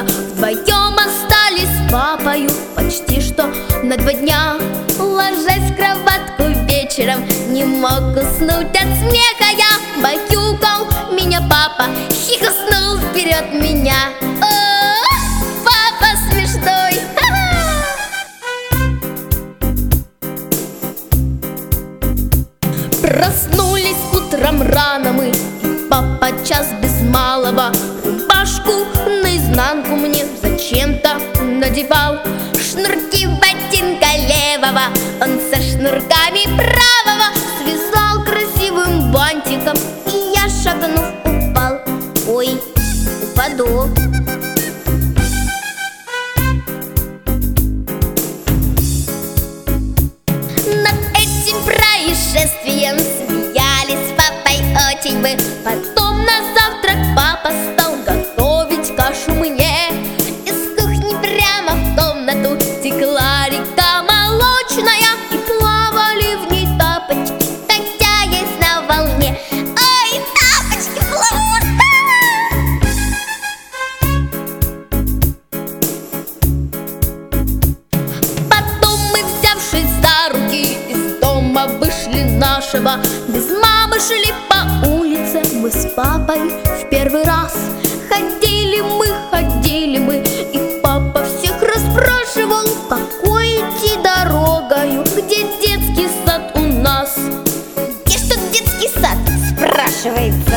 Вдвоем остались с папою почти что на 2 дня. Ложась в кроватку вечером, не мог уснуть от смеха я. Баюкал меня папа, хихоснул вперед меня. О, папа смешной! Проснулись утром рано мы, и папа час без малого рубашку наизнанку мне зачем-то надевал. Шнурки ботинка левого он со шнурками правого связал красивым бантиком, и я, шагнув, упал. Ой, упаду. Над этим происшествием смеялись с папой очень мы. Потом на завтрак папа стал готовить кашу мне. Из кухни прямо в комнату текла река молочная, и плавали в ней тапочки, катясь на волне. Ой, тапочки плывут! Потом мы, взявшись за руки, из дома вышли нашего. Без мамы шли по улице мы с папой в первый раз. Ходили мы, и папа всех расспрашивал, какой идти дорогою, где детский сад у нас. Где ж тут детский сад, спрашивается.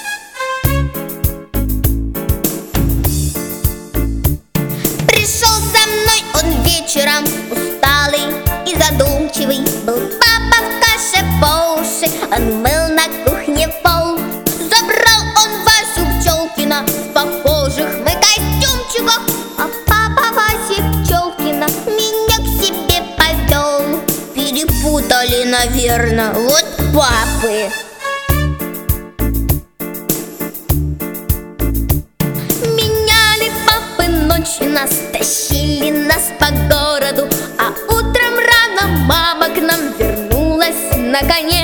Пришел за мной он вечером, усталый и задумчивый. Был папа в каше по уши, он мыл на кухне пол. Забрал он Васю Пчелкина в похожих мы костюмчиках, а папа Васи Пчелкина меня к себе повел. Перепутали, наверное, вот папы. Меняли папы ночи нас, тащили нас по городу, а утром рано мама к нам вернулась наконец.